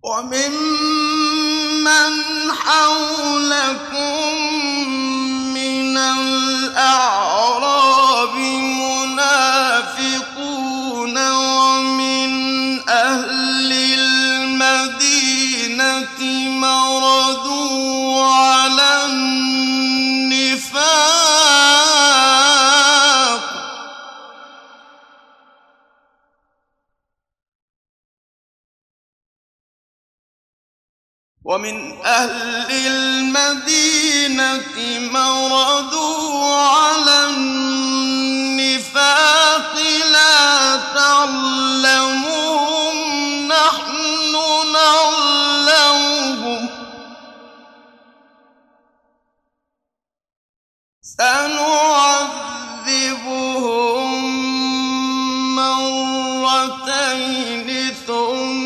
وممن حولكم من الأعراب منافقون ومن أهل المدينة مردوا على النفاق لا تعلمهم نحن نعلمهم سنعذبهم مرتين ثم